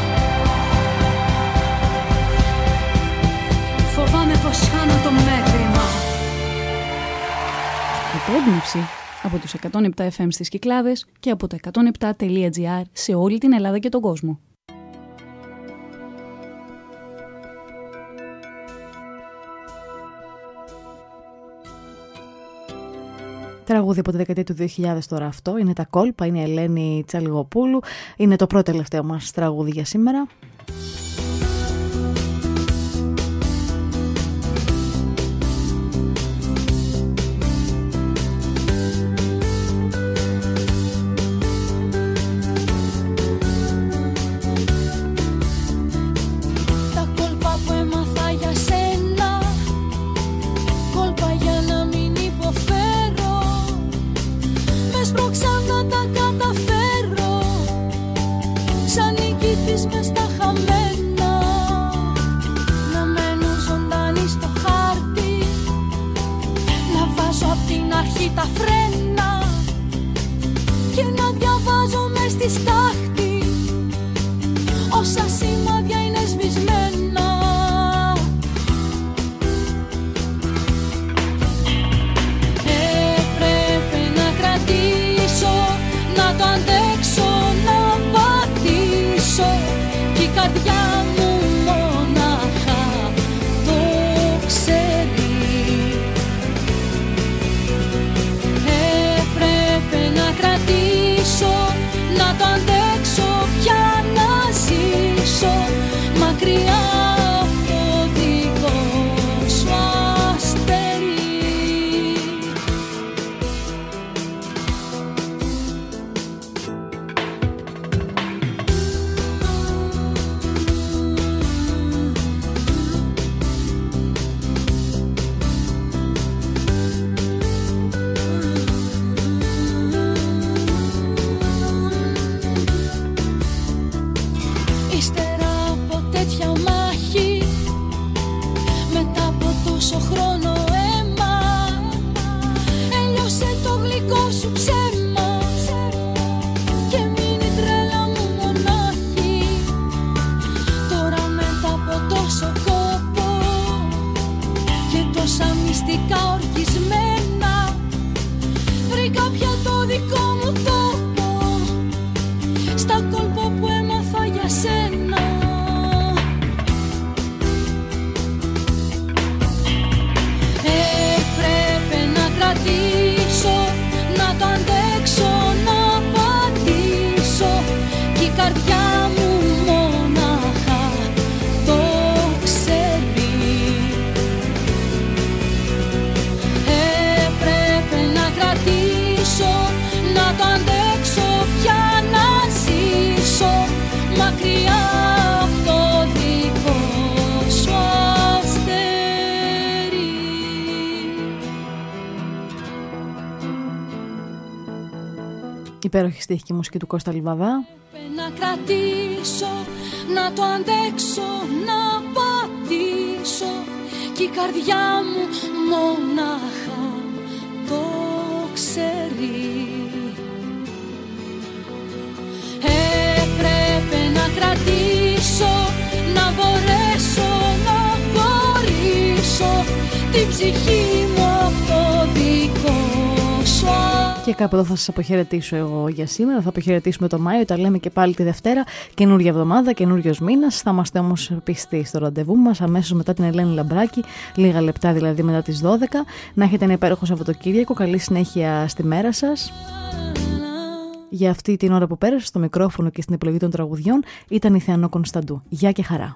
Speaker 3: Φοβάμαι πως χάνω το μέτρημα.
Speaker 22: Επέμπνευση από τους εκατόν επτά εφ εμ στις Κυκλάδες και από το εκατόν επτά τελεία τζι άρ σε όλη την Ελλάδα και τον κόσμο.
Speaker 10: Τραγούδι από τη δεκαετία του δύο χιλιάδες τώρα αυτό. Είναι τα κόλπα, είναι η Ελένη Τσαλιγοπούλου. Είναι το πρώτο τελευταίο μας τραγούδι για σήμερα.
Speaker 11: Τα φρένα και να διαβάζω μες στη στάχτη όσα σημάδια είναι σβησμένα. Έπρεπε να κρατήσω, να το αντέξω, να πατήσω κι η καρδιά μου μονάχα το ξέρει. Να το αντέξω πια να ζήσω μακριά από το δικό σου αστέρι. Ορκισμένα βρήκα πια το δικό μου τόπο στα κόλπα που έμαθα για σένα. Έπρεπε να κρατήσω, να το αντέξω, να πατήσω κι η καρδιά μου μονάχα το ξέρει. Να το αντέξω πια να ζήσω μακριά από το δικό σου αστέρι.
Speaker 10: Υπέροχη στίχη και μουσική του Κώστα Λιβαδά.
Speaker 11: Να κρατήσω, να το αντέξω, να πατήσω κι η καρδιά μου μονάχα το ξέρει. Έπρεπε να κρατήσω, να μπορέσω να χωρίσω την ψυχή μου από το δικό σου.
Speaker 10: Και κάπου εδώ θα σας αποχαιρετήσω εγώ για σήμερα. Θα αποχαιρετήσουμε το Μάιο. Τα λέμε και πάλι τη Δευτέρα. Καινούργια εβδομάδα, καινούριος μήνας. Θα είμαστε όμως πιστοί στο ραντεβού μας αμέσως μετά την Ελένη Λαμπράκη. Λίγα λεπτά δηλαδή μετά τις δώδεκα. Να έχετε ένα υπέροχο Σαββατοκύριακο. Καλή συνέχεια στη μέρα σας. Για αυτή την ώρα που πέρασε στο μικρόφωνο και στην επιλογή των τραγουδιών ήταν η Θεανό Κωνσταντού. Γεια και χαρά.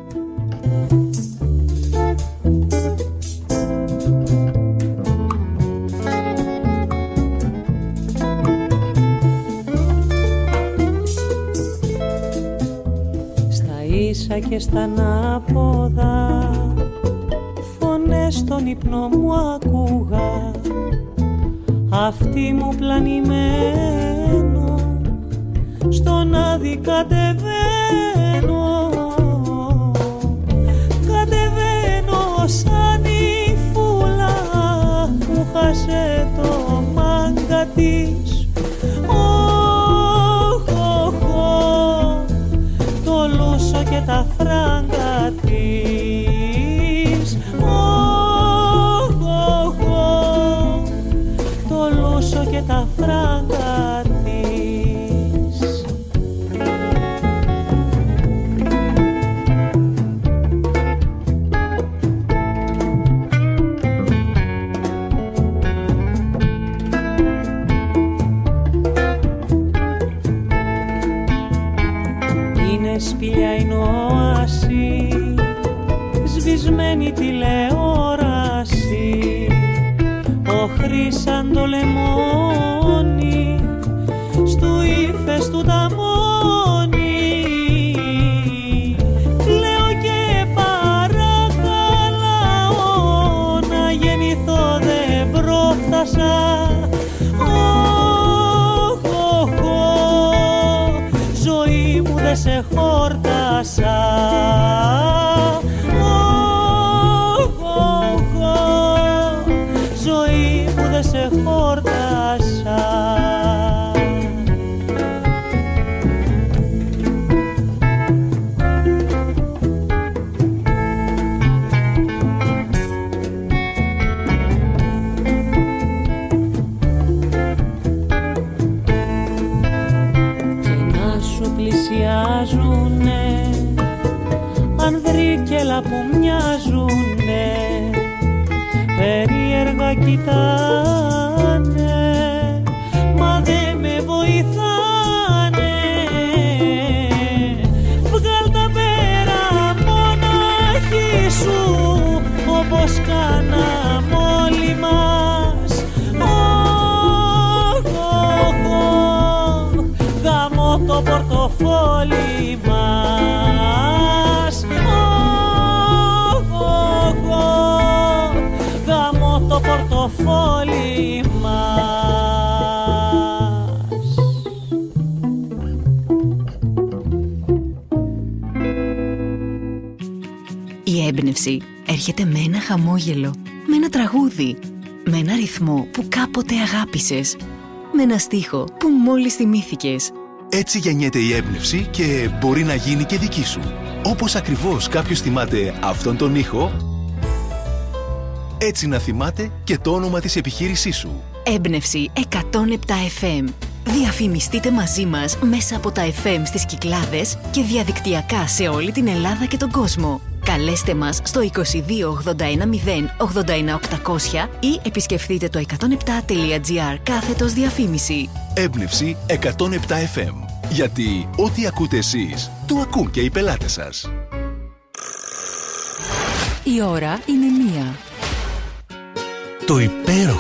Speaker 4: Στα ίσα και στα ανάποδα φωνές στον ύπνο μου ακούγα, αυτή μου πλανημένο στον άδει κατεβαίνω, κατεβαίνω σαν η φούλα που χάσε το μάγκα της. Οχ, οχ, το λούσο και τα φράγκα της. Οχ, οχ, το λούσο και τα φράγκα της. Σπηλιά είναι οάση, σβησμένη τηλεόραση, οχρή σαν το λεμόνι, στου ύφες του τα μόνη. Λέω και παρακαλάω, να γεννηθώ δεν πρόφτασα. Δεν σε χόρτασα. Οχ, οχ, ζωή που δεν σε χόρτασα. Πλησιάζουνε ανδρίκελα που μοιάζουνε, περίεργα κοιτάνε, μα δε με βοηθάνε. Βγάλ' τα πέρα μονάχη σου, όπως κάναμε όλοι μας. Οχ, οχ, οχ, γαμώ το πορτοφόλι μας. Οχ, οχ, οχ, γαμώ το πορτοφόλι μας.
Speaker 5: Η έμπνευση έρχεται με ένα χαμόγελο, με ένα τραγούδι, με ένα ρυθμό που κάποτε αγάπησες, με ένα στίχο που μόλις θυμήθηκες.
Speaker 23: Έτσι γεννιέται η έμπνευση και μπορεί να γίνει και δική σου. Όπως ακριβώς κάποιος θυμάται αυτόν τον ήχο, έτσι να θυμάται και το όνομα της επιχείρησής σου.
Speaker 5: Έμπνευση εκατόν επτά εφ εμ. Διαφημιστείτε μαζί μας μέσα από τα εφ εμ στις Κυκλάδες και διαδικτυακά σε όλη την Ελλάδα και τον κόσμο. Καλέστε μας στο είκοσι δύο ογδόντα ένα μηδέν ογδόντα ένα οκτακόσια ή επισκεφτείτε το εκατόν επτά τελεία τζι άρ κάθετος διαφήμιση.
Speaker 23: Έμπνευση εκατόν επτά εφ εμ. Γιατί ό,τι ακούτε εσείς, το ακούν και οι πελάτες σας.
Speaker 5: Η ώρα είναι μία.
Speaker 23: Το υπέροχο